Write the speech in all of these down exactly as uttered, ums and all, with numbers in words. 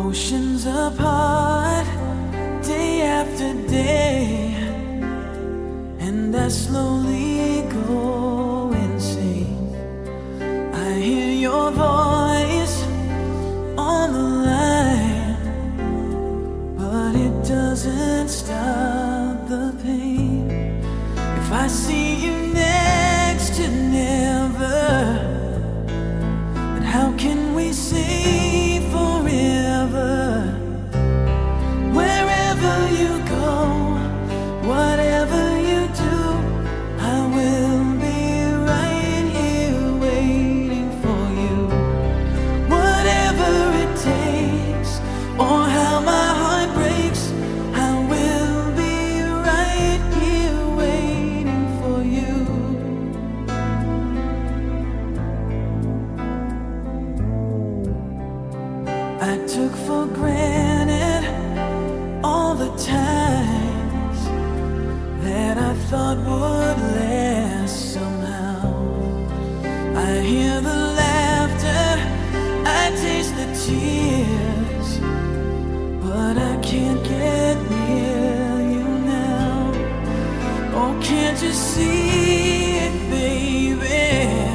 Oceans apart, day after day, and I slowly go insane. I hear your voice on the line, but it doesn't stop the pain. If I see you next to never, then how can we say forever? Wherever you go, whatever you do, I will be right here waiting for you. Whatever it takes, or how my heart breaks, I will be right here waiting for you. I took for granted all the times that I thought would last somehow. I hear the laughter, I taste the tears, but I can't get near you now. Oh, can't you see it, baby?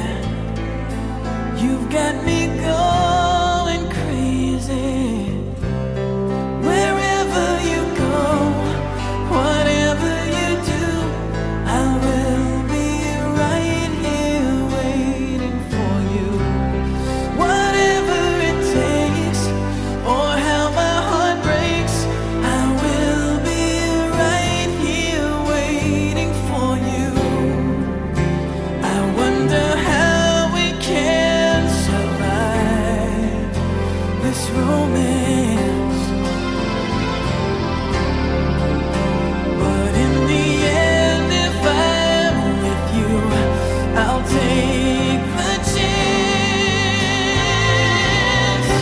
You've got me going crazy. Wherever you go, whatever you do, I will be right here waiting for you. Whatever it takes, or how my heart breaks, I will be right here waiting for you. I wonder how we can survive this romance, but in the end, if I'm with you, I'll take the chance.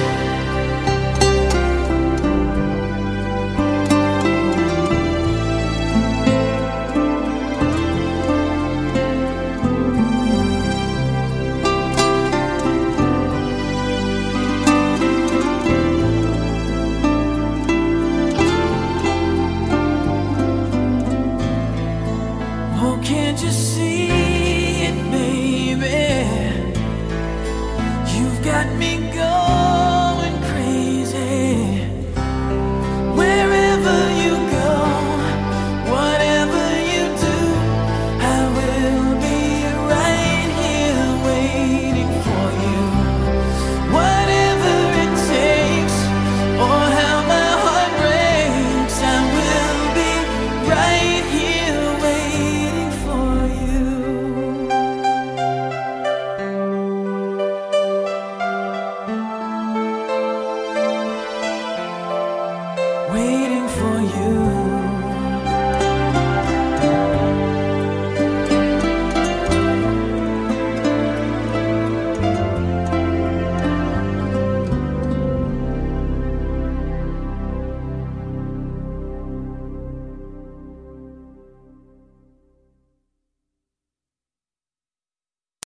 Oh, can't you see it, baby? You've got me going crazy. Wherever you go, whatever you do, I will be right here waiting for you. Whatever it takes, or how my heart breaks, I will be right here waiting for you. Wait